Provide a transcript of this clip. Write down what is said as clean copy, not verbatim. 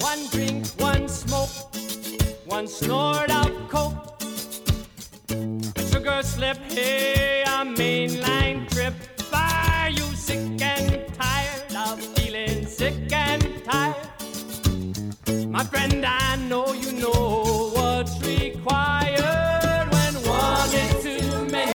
One drink, one smoke, one snort of coke. A sugar slip, hey, a mainline trip. Are you sick and tired of feeling sick and tired? My friend,